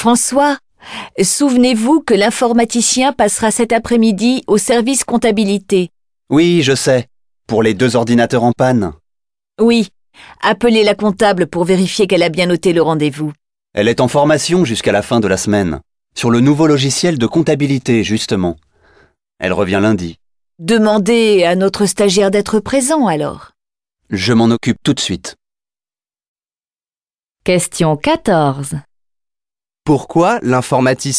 François, souvenez-vous que l'informaticien passera cet après-midi au service comptabilité. Oui, je sais. Pour les 2 ordinateurs en panne. Oui, appelez la comptable pour vérifier qu'elle a bien noté le rendez-vous. Elle est en formation jusqu'à la fin de la semaine. Sur le nouveau logiciel de comptabilité, justement. Elle revient lundi. Demandez à notre stagiaire d'être présent alors. Je m'en occupe tout de suite. Question 14. Pourquoi l'informaticien vient-il ?